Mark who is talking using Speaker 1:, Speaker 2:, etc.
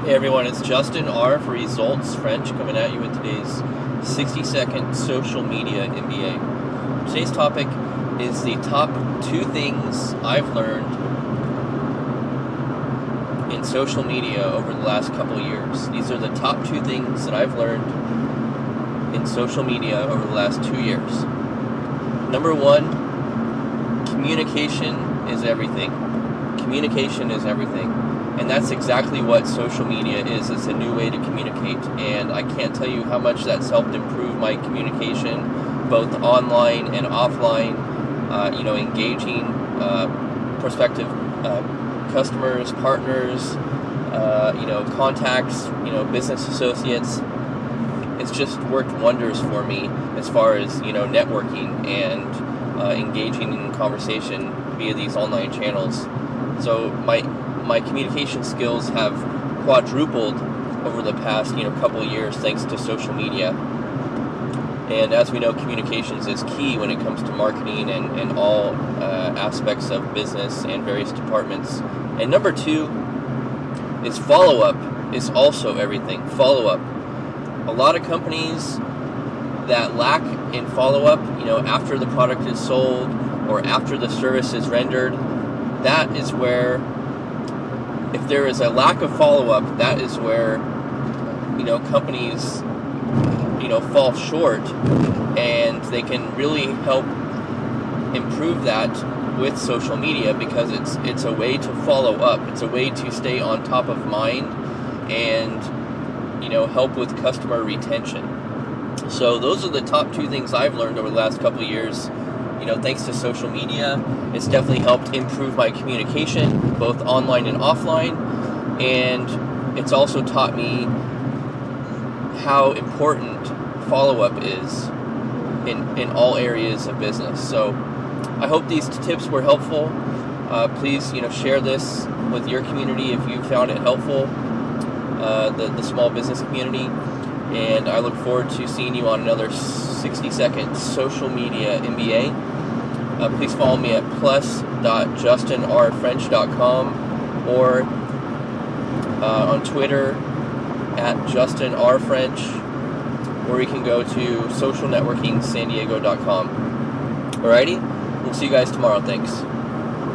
Speaker 1: Hey everyone, it's Justin R for Results French coming at you with today's 60-second social media MBA. Today's topic is the top 2 things I've learned in social media over the last couple years. These are the top 2 things that I've learned in social media over the last 2 years. Number 1, communication is everything. Communication is everything. And that's exactly what social media is. It's a new way to communicate. And I can't tell you how much that's helped improve my communication, both online and offline, engaging prospective customers, partners, contacts, business associates. It's just worked wonders for me as far as, networking and engaging in conversation via these online channels. So my communication skills have quadrupled over the past couple years thanks to social media. And as we know, communications is key when it comes to marketing and all aspects of business and various departments. And number 2 is follow-up is also everything. Follow-up. A lot of companies that lack in follow-up, after the product is sold or after the service is rendered, that is where, if there is a lack of follow-up, that is where, companies, fall short, and they can really help improve that with social media because it's a way to follow up. It's a way to stay on top of mind and, help with customer retention. So those are the top 2 things I've learned over the last couple of years. Thanks to social media, it's definitely helped improve my communication, both online and offline, and it's also taught me how important follow-up is in all areas of business. So I hope these tips were helpful. Please, share this with your community if you found it helpful, the small business community, and I look forward to seeing you on another 60-second social media MBA. Please follow me at plus.justinrfrench.com or on Twitter at justinrfrench, or you can go to socialnetworkingsandiego.com. Alrighty? We'll see you guys tomorrow. Thanks.